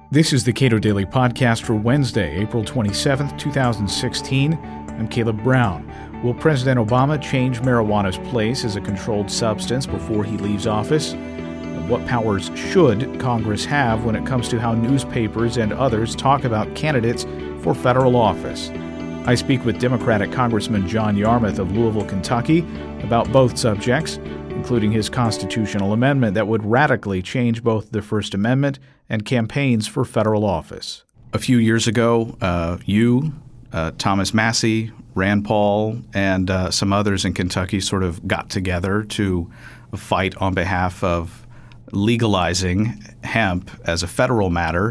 This is the Cato Daily Podcast for Wednesday, April 27th, 2016. I'm Caleb Brown. Will President Obama change marijuana's place as a controlled substance before he leaves office? And what powers should Congress have when it comes to how newspapers and others talk about candidates for federal office? I speak with Democratic Congressman John Yarmuth of Louisville, Kentucky, about both subjects, including his constitutional amendment that would radically change both the First Amendment and campaigns for federal office. A few years ago, Thomas Massie, Rand Paul, and some others in Kentucky sort of got together to fight on behalf of legalizing hemp as a federal matter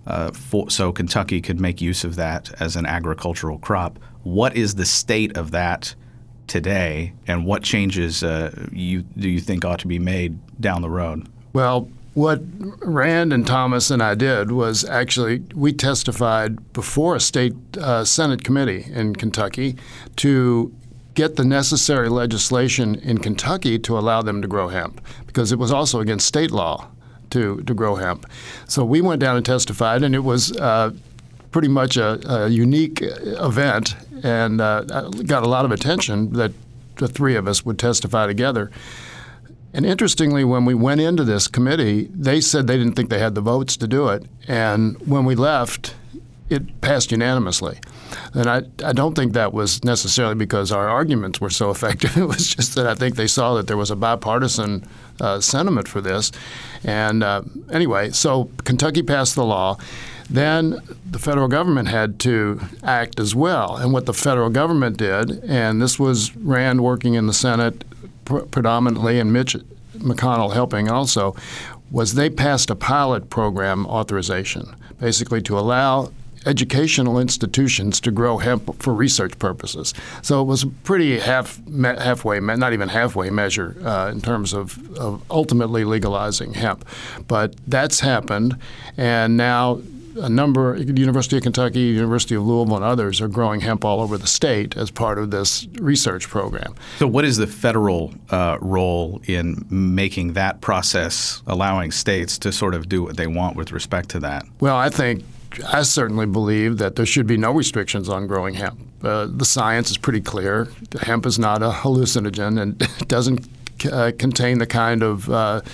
so Kentucky could make use of that as an agricultural crop. What is the state of that today, and what changes do you think ought to be made down the road? Well, what Rand and Thomas and I did was actually we testified before a state Senate committee in Kentucky to get the necessary legislation in Kentucky to allow them to grow hemp, because it was also against state law to grow hemp. So we went down and testified, and it was pretty much a unique event and got a lot of attention that the three of us would testify together. And interestingly, when we went into this committee, they said they didn't think they had the votes to do it. And when we left, it passed unanimously. And I don't think that was necessarily because our arguments were so effective. It was just that I think they saw that there was a bipartisan sentiment for this. And anyway, so Kentucky passed the law. Then the federal government had to act as well. And what the federal government did, and this was Rand working in the Senate predominantly and Mitch McConnell helping also, was they passed a pilot program authorization, basically to allow educational institutions to grow hemp for research purposes. So it was a pretty halfway, not even halfway measure in terms of ultimately legalizing hemp. But that's happened, and now a number, University of Kentucky, University of Louisville, and others are growing hemp all over the state as part of this research program. So what is the federal role in making that process, allowing states to sort of do what they want with respect to that? Well, I certainly believe that there should be no restrictions on growing hemp. The science is pretty clear. Hemp is not a hallucinogen and it doesn't contain the kind of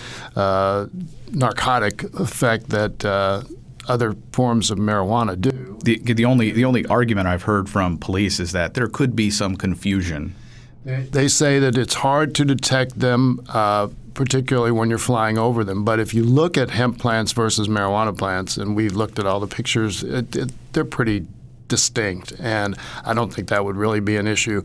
narcotic effect that other forms of marijuana do. The only argument I've heard from police is that there could be some confusion. They say that it's hard to detect them, particularly when you're flying over them. But if you look at hemp plants versus marijuana plants, and we've looked at all the pictures, they're pretty distinct, and I don't think that would really be an issue.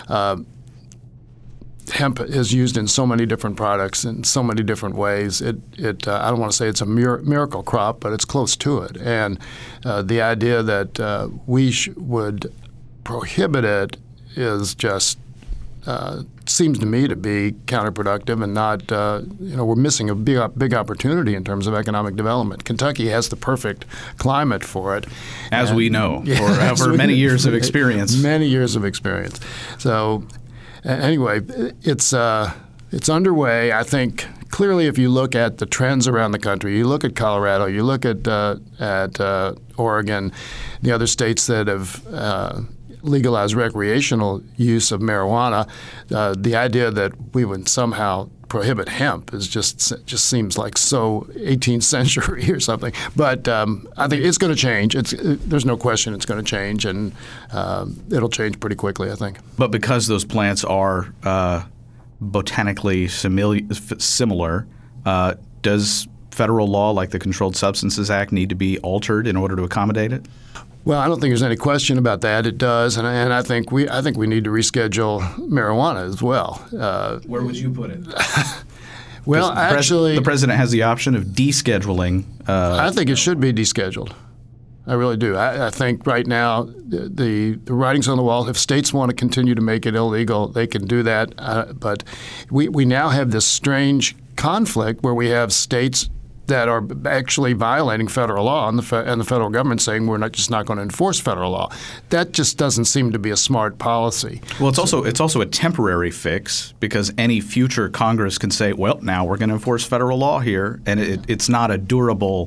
Hemp is used in so many different products in so many different ways. I don't want to say it's a miracle crop, but it's close to it. And the idea that we would prohibit it is just seems to me to be counterproductive and not. We're missing a big opportunity in terms of economic development. Kentucky has the perfect climate for it, as we know, for many years of experience. Many years of experience. So. Anyway, it's underway. I think clearly, if you look at the trends around the country, you look at Colorado, you look at Oregon, the other states that have legalized recreational use of marijuana, the idea that we would somehow prohibit hemp is just seems like so 18th century or something. But I think it's going to change. There's no question it's going to change, and it'll change pretty quickly, I think. But because those plants are botanically similar, does federal law like the Controlled Substances Act need to be altered in order to accommodate it? Well, I don't think there's any question about that. It does, and I think we need to reschedule marijuana as well. Where would you put it? Well, actually, the president has the option of descheduling. I think it should be descheduled. I really do. I think right now the writing's on the wall. If states want to continue to make it illegal, they can do that. But we now have this strange conflict where we have states that are actually violating federal law, and the federal government saying we're not going to enforce federal law. That just doesn't seem to be a smart policy. Well, it's also a temporary fix, because any future Congress can say, well, now we're going to enforce federal law here, and it's not a durable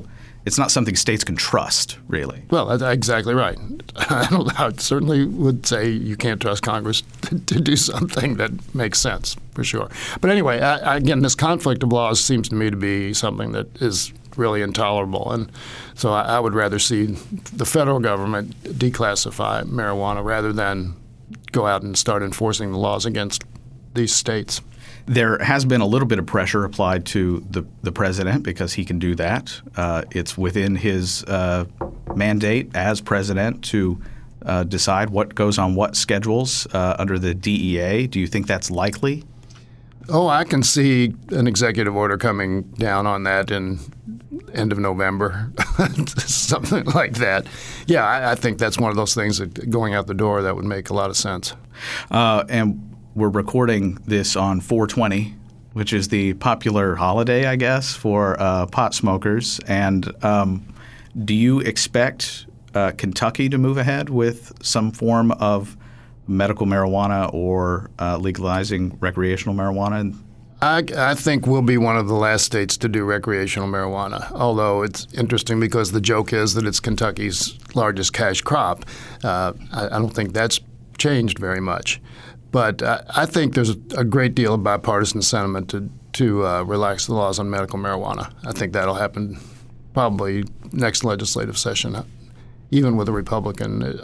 it's not something states can trust, really. Well, that's exactly right. I certainly would say you can't trust Congress to do something that makes sense, for sure. But anyway, again, this conflict of laws seems to me to be something that is really intolerable. And so I would rather see the federal government declassify marijuana rather than go out and start enforcing the laws against these states. There has been a little bit of pressure applied to the president because he can do that. It's within his mandate as president to decide what goes on what schedules under the DEA. Do you think that's likely? Oh, I can see an executive order coming down on that in end of November, something like that. Yeah, I think that's one of those things that going out the door that would make a lot of sense. And we're recording this on 4/20, which is the popular holiday, I guess, for pot smokers. And do you expect Kentucky to move ahead with some form of medical marijuana or legalizing recreational marijuana? I think we'll be one of the last states to do recreational marijuana, although it's interesting because the joke is that it's Kentucky's largest cash crop. I don't think that's changed very much. But I think there's a great deal of bipartisan sentiment to relax the laws on medical marijuana. I think that'll happen probably next legislative session, even with a Republican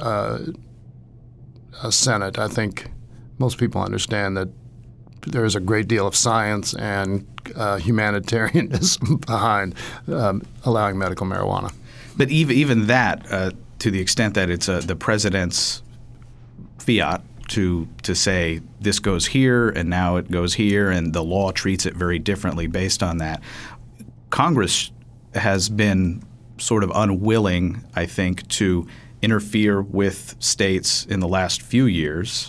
Senate. I think most people understand that there is a great deal of science and humanitarianism behind allowing medical marijuana. But even that, to the extent that it's the president's fiat to say this goes here and now it goes here and the law treats it very differently based on that, Congress has been sort of unwilling, I think, to interfere with states in the last few years.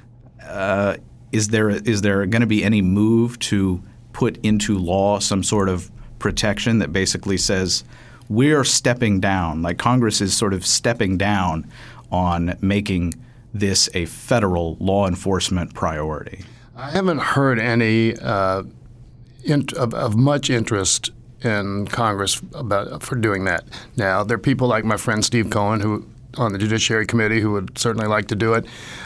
Is there going to be any move to put into law some sort of protection that basically says we're stepping down, like Congress is sort of stepping down on making this a federal law enforcement priority? I haven't heard any of much interest in Congress for doing that. Now, there are people like my friend Steve Cohen, who on the Judiciary Committee, who would certainly like to do it.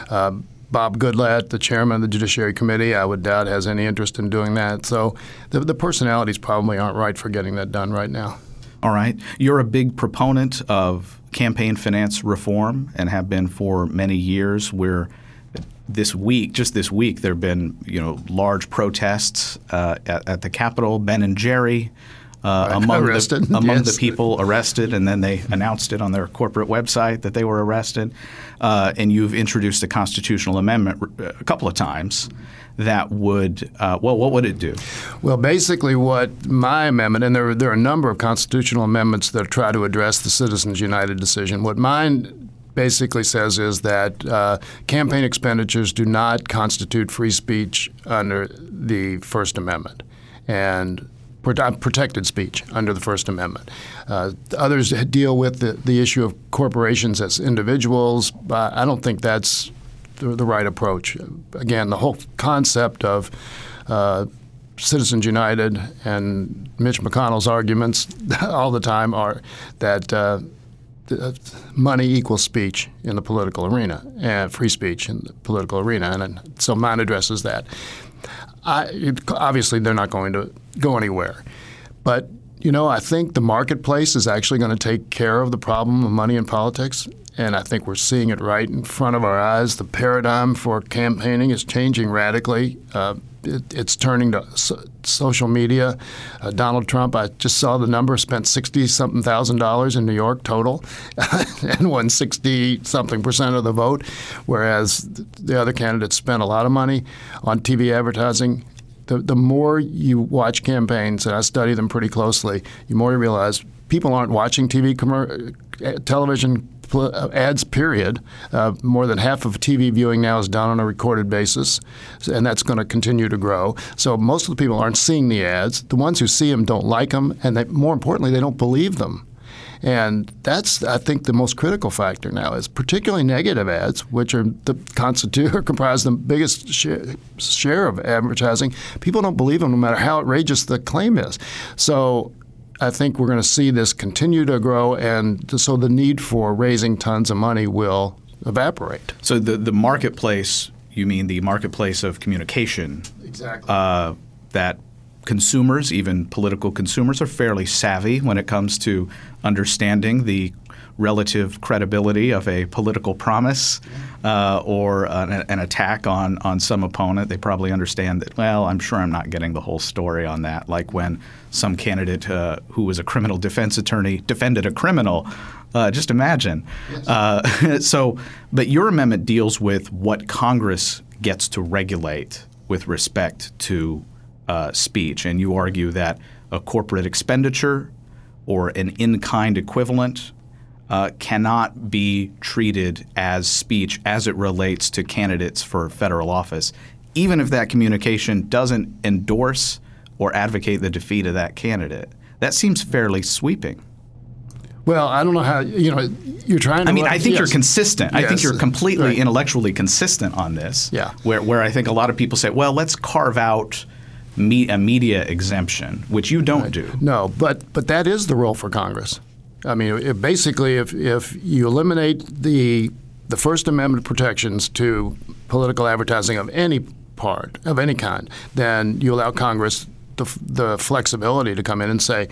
Bob Goodlatte, the chairman of the Judiciary Committee, I would doubt has any interest in doing that. So the personalities probably aren't right for getting that done right now. All right. You're a big proponent of campaign finance reform and have been for many years. Where just this week, there have been large protests at the Capitol. Ben and Jerry among the people arrested, and then they announced it on their corporate website that they were arrested. And you've introduced a constitutional amendment a couple of times that would what would it do? Well, basically what my amendment, and there are a number of constitutional amendments that try to address the Citizens United decision. What mine basically says is that campaign expenditures do not constitute free speech under the First Amendment, and protected speech under the First Amendment. Others deal with the issue of corporations as individuals. I don't think that's the right approach. Again, the whole concept of Citizens United and Mitch McConnell's arguments all the time are that money equals speech in the political arena, and free speech in the political arena, and so mine addresses that. Obviously, they're not going to go anywhere. But, I think the marketplace is actually going to take care of the problem of money in politics, and I think we're seeing it right in front of our eyes. The paradigm for campaigning is changing radically. It's turning to social media. Donald Trump, I just saw the number, spent $60-something thousand in New York total and won 60-something% of the vote, whereas the other candidates spent a lot of money on TV advertising. The more you watch campaigns, and I study them pretty closely, the more you realize people aren't watching television ads, period. More than half of TV viewing now is done on a recorded basis, and that's going to continue to grow. So most of the people aren't seeing the ads. The ones who see them don't like them, and more importantly, they don't believe them. And that's, I think, the most critical factor now is particularly negative ads, which comprise the biggest share of advertising. People don't believe them no matter how outrageous the claim is. So I think we're going to see this continue to grow, and so the need for raising tons of money will evaporate. So the marketplace, you mean the marketplace of communication? Exactly. That consumers, even political consumers, are fairly savvy when it comes to understanding the relative credibility of a political promise or an attack on some opponent. They probably understand that, well, I'm sure I'm not getting the whole story on that, like when some candidate who was a criminal defense attorney defended a criminal. Just imagine. Yes. But your amendment deals with what Congress gets to regulate with respect to speech, and you argue that a corporate expenditure or an in-kind equivalent cannot be treated as speech as it relates to candidates for federal office, even if that communication doesn't endorse or advocate the defeat of that candidate. That seems fairly sweeping. Well, I don't know how, you're trying to... I mean, I think you're consistent. Yes. I think you're completely intellectually consistent on this. Yeah. Where I think a lot of people say, well, let's carve out a media exemption, which you don't do. No, but that is the role for Congress. I mean, basically, if you eliminate the First Amendment protections to political advertising of any part, of any kind, then you allow Congress the flexibility to come in and say,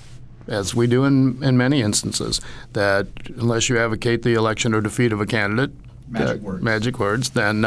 as we do in many instances, that unless you advocate the election or defeat of a candidate, magic words, then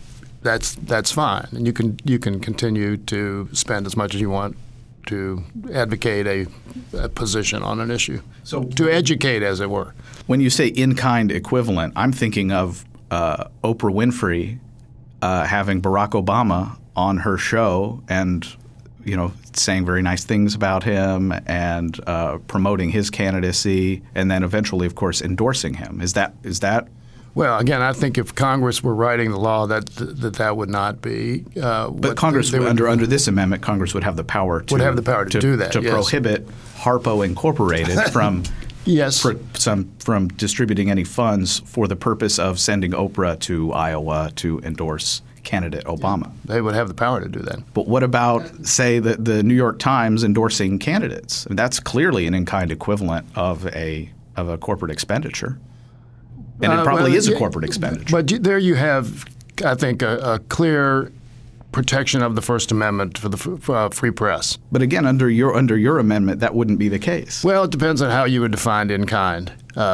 that's fine, and you can continue to spend as much as you want to advocate a position on an issue, so to educate, as it were. When you say in-kind equivalent, I'm thinking of Oprah Winfrey having Barack Obama on her show and saying very nice things about him and promoting his candidacy, and then eventually, of course, endorsing him. Is that? Well, again, I think if Congress were writing the law, that would not be. But Congress, under this amendment, Congress would have the power to do that. To yes. prohibit Harpo Incorporated from yes. from distributing any funds for the purpose of sending Oprah to Iowa to endorse candidate Obama. They would have the power to do that. But what about, say, the New York Times endorsing candidates? I mean, that's clearly an in-kind equivalent of a corporate expenditure. And it probably is a corporate expenditure. But there you have, I think, a clear protection of the First Amendment for the free press. But again, under your amendment, that wouldn't be the case. Well, it depends on how you would define in kind.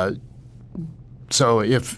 So if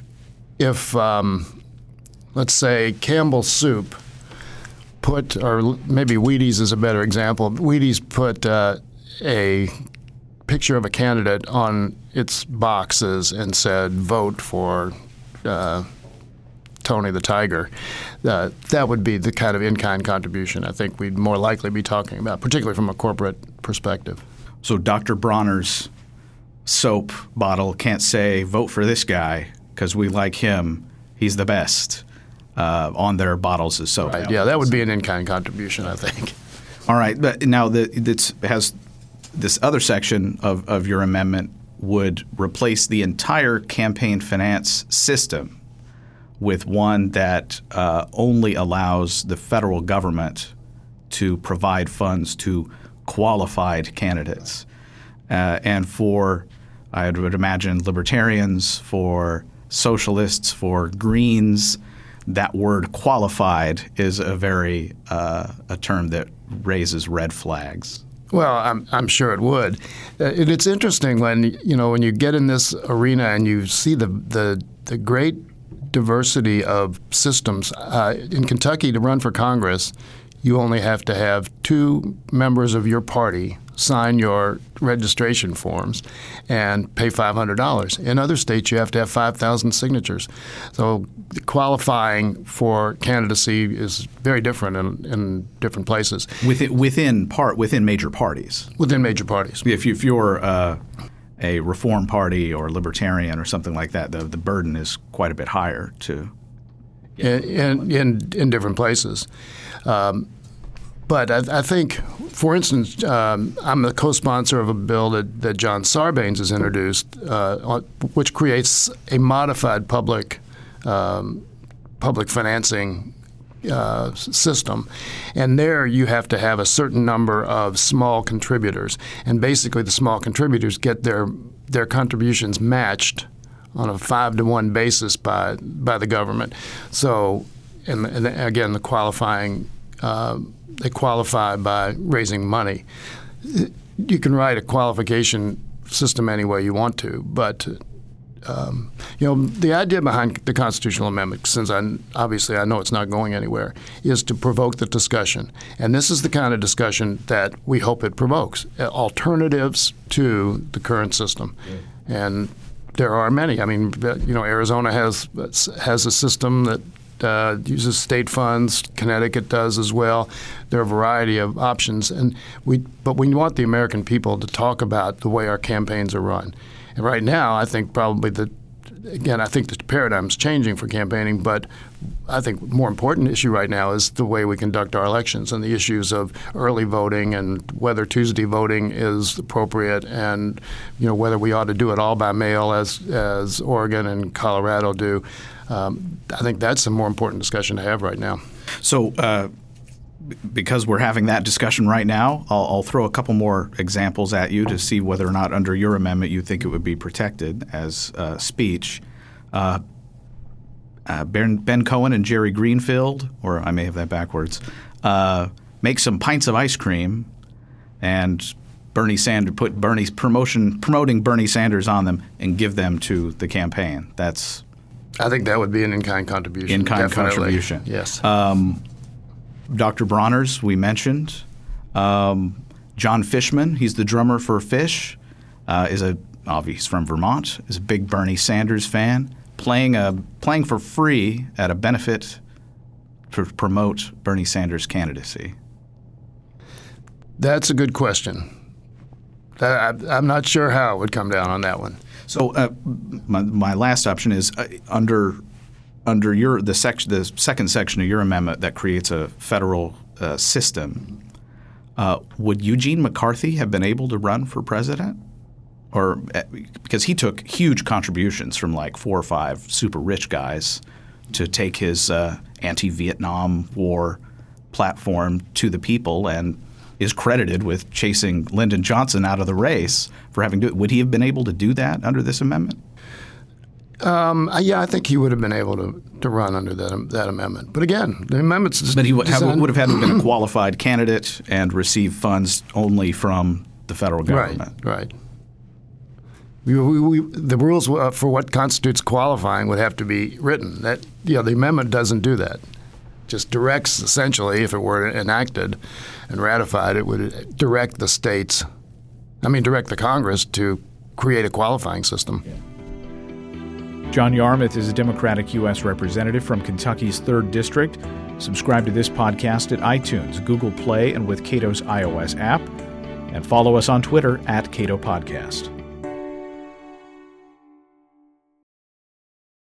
let's say Campbell's Soup put, or maybe Wheaties is a better example. Wheaties put a picture of a candidate on its boxes and said, vote for Tony the Tiger. That would be the kind of in-kind contribution I think we'd more likely be talking about, particularly from a corporate perspective. So Dr. Bronner's soap bottle can't say, vote for this guy because we like him, he's the best, on their bottles of soap. Right. Yeah, that would be an in-kind contribution, I think. All right. But now this other section of your amendment would replace the entire campaign finance system with one that only allows the federal government to provide funds to qualified candidates. And for, I would imagine, libertarians, for socialists, for Greens, that word qualified is a term that raises red flags. Well, I'm sure it would. It's interesting when you get in this arena and you see the great diversity of systems. In Kentucky, to run for Congress, you only have to have 2 members of your party sign your registration forms and pay $500. In other states, you have to have 5,000 signatures. So qualifying for candidacy is very different in different places. Within major parties. Within major parties. If you're a Reform Party or Libertarian or something like that, the burden is quite a bit higher to. In different places. But I think, for instance, I'm the co-sponsor of a bill that John Sarbanes has introduced, which creates a modified public financing system. And there you have to have a certain number of small contributors. And basically the small contributors get their contributions matched on a 5-to-1 basis by the government. So, and again, the qualifying, they qualify by raising money. You can write a qualification system any way you want to, but the idea behind the constitutional amendment, since obviously I know it's not going anywhere, is to provoke the discussion. And this is the kind of discussion that we hope it provokes, alternatives to the current system. Yeah. And there are many. I mean, Arizona has a system that uses state funds. Connecticut does as well. There are a variety of options, but we want the American people to talk about the way our campaigns are run. And right now, I think probably the paradigm's changing for campaigning, but I think more important issue right now is the way we conduct our elections and the issues of early voting and whether Tuesday voting is appropriate and whether we ought to do it all by mail as Oregon and Colorado do. I think that's a more important discussion to have right now. So because we're having that discussion right now, I'll throw a couple more examples at you to see whether or not under your amendment you think it would be protected as speech. Ben Cohen and Jerry Greenfield, or I may have that backwards, make some pints of ice cream and Bernie Sanders promoting Bernie Sanders on them and give them to the campaign. I think that would be an in-kind contribution. In-kind contribution. Yes. Dr. Bronner's, we mentioned. John Fishman, he's the drummer for Phish, he's from Vermont, is a big Bernie Sanders fan, playing for free at a benefit to promote Bernie Sanders' candidacy. That's a good question. I'm not sure how it would come down on that one. So my last option is under the second section of your amendment that creates a federal system, would Eugene McCarthy have been able to run for president? Or because he took huge contributions from like 4 or 5 super rich guys to take his anti-Vietnam War platform to the people and is credited with chasing Lyndon Johnson out of the race for having to do it. Would he have been able to do that under this amendment? I think he would have been able to run under that amendment. But again, the amendment's designed. But he would have had to have been a qualified candidate and receive funds only from the federal government. Right. The rules for what constitutes qualifying would have to be written. The amendment doesn't do that. Just directs, essentially, if it were enacted and ratified, it would direct the Congress to create a qualifying system. Yeah. John Yarmuth is a Democratic U.S. Representative from Kentucky's 3rd District. Subscribe to this podcast at iTunes, Google Play, and with Cato's iOS app. And follow us on Twitter @CatoPodcast.